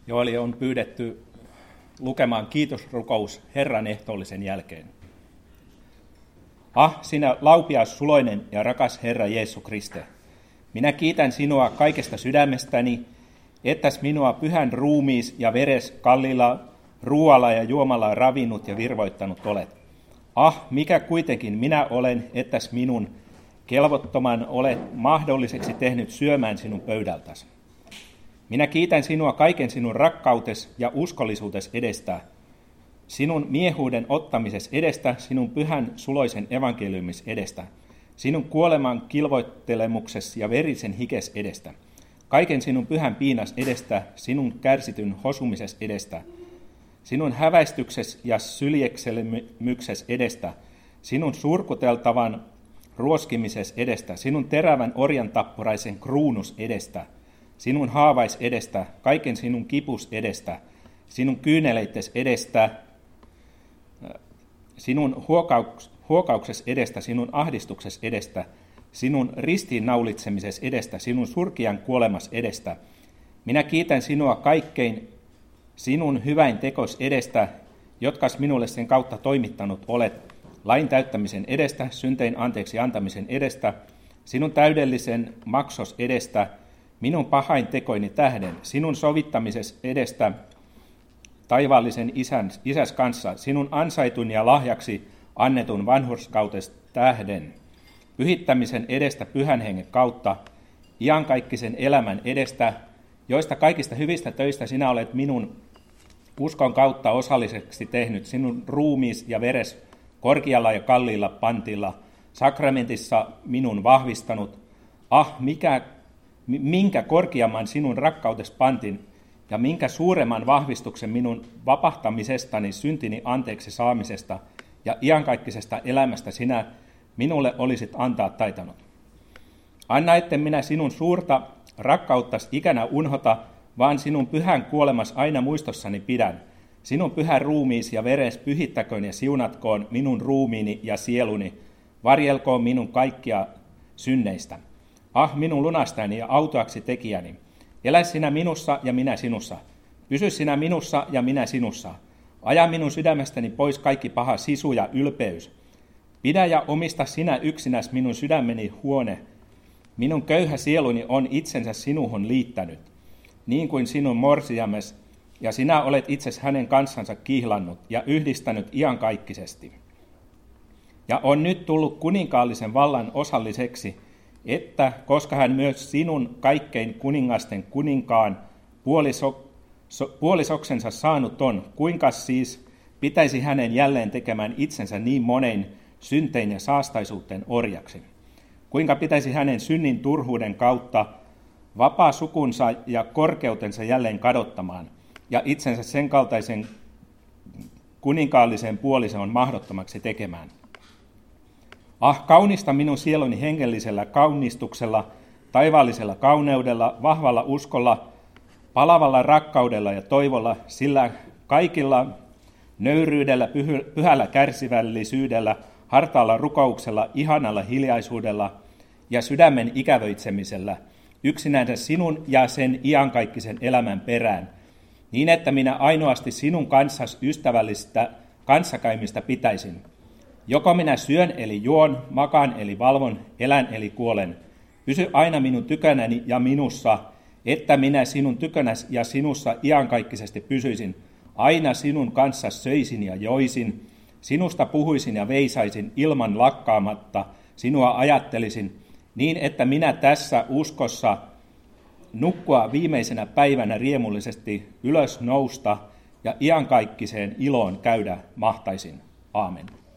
Joeli on pyydetty lukemaan kiitosrukous Herran ehtoollisen jälkeen. Sinä laupias suloinen ja rakas Herra Jeesus Kriste, minä kiitän sinua kaikesta sydämestäni, ettäs minua pyhän ruumiis ja veres kalliilla ruoalla ja juomalla ravinnut ja virvoittanut olet. Mikä kuitenkin minä olen, ettäs minun kelvottoman olet mahdolliseksi tehnyt syömään sinun pöydältäsi. Minä kiitän sinua kaiken sinun rakkautes ja uskollisuutes edestä, sinun miehuuden ottamises edestä, sinun pyhän suloisen evankeliumis edestä, sinun kuoleman kilvoittelemuksess ja verisen hikes edestä, kaiken sinun pyhän piinas edestä, sinun kärsityn hosumises edestä, sinun häväistykses ja syljekselemykses edestä, sinun surkuteltavan ruoskimises edestä, sinun terävän orjan tappuraisen kruunus edestä, sinun haavais edestä, kaiken sinun kipus edestä, sinun kyyneleittes edestä, sinun huokaukses edestä, sinun ahdistukses edestä, sinun ristiinnaulitsemises edestä, sinun surkian kuolemas edestä. Minä kiitän sinua kaikkein sinun hyväin tekos edestä, jotkas minulle sen kautta toimittanut olet, lain täyttämisen edestä, syntein anteeksi antamisen edestä, sinun täydellisen maksos edestä, minun pahain tekoini tähden, sinun sovittamises edestä taivaallisen isäs kanssa, sinun ansaitun ja lahjaksi annetun vanhurskautes tähden, pyhittämisen edestä pyhän hengen kautta, iankaikkisen elämän edestä, joista kaikista hyvistä töistä sinä olet minun uskon kautta osalliseksi tehnyt, sinun ruumiis ja veres korkealla ja kalliilla pantilla, sakramentissa minun vahvistanut, minkä korkeamman sinun rakkautes pantin, ja minkä suuremman vahvistuksen minun vapahtamisestani, syntini anteeksi saamisesta ja iankaikkisesta elämästä sinä minulle olisit antaa taitanut. Anna, etten minä sinun suurta rakkauttas ikänä unhota, vaan sinun pyhän kuolemas aina muistossani pidän. Sinun pyhä ruumiis ja veres pyhittäköön ja siunatkoon minun ruumiini ja sieluni, varjelkoon minun kaikkia synneistä. Minun lunastajani ja autuaksi tekijäni. Elä sinä minussa ja minä sinussa. Pysy sinä minussa ja minä sinussa. Aja minun sydämestäni pois kaikki paha sisu ja ylpeys. Pidä ja omista sinä yksinäs minun sydämeni huone. Minun köyhä sieluni on itsensä sinuhun liittänyt, niin kuin sinun morsiames, ja sinä olet itses hänen kanssansa kihlannut ja yhdistänyt iankaikkisesti. Ja on nyt tullut kuninkaallisen vallan osalliseksi, että koska hän myös sinun kaikkein kuningasten kuninkaan puolisoksensa saanut on, kuinka siis pitäisi hänen jälleen tekemään itsensä niin monein syntein ja saastaisuuteen orjaksi? Kuinka pitäisi hänen synnin turhuuden kautta vapaa sukunsa ja korkeutensa jälleen kadottamaan ja itsensä sen kaltaisen kuninkaallisen puolison mahdottomaksi tekemään? Kaunista minun sieluni hengellisellä kaunistuksella, taivaallisella kauneudella, vahvalla uskolla, palavalla rakkaudella ja toivolla, sillä kaikilla nöyryydellä, pyhällä kärsivällisyydellä, hartaalla rukouksella, ihanalla hiljaisuudella ja sydämen ikävöitsemisellä, yksinänsä sinun ja sen iankaikkisen elämän perään, niin että minä ainoasti sinun kanssasi ystävällistä kanssakäymistä pitäisin. Joko minä syön eli juon, makaan eli valvon, elän eli kuolen. Pysy aina minun tykönäni ja minussa, että minä sinun tykönäsi ja sinussa iankaikkisesti pysyisin. Aina sinun kanssa söisin ja joisin, sinusta puhuisin ja veisaisin ilman lakkaamatta, sinua ajattelisin, niin että minä tässä uskossa nukkua viimeisenä päivänä riemullisesti ylös nousta ja iankaikkiseen iloon käydä mahtaisin. Aamen.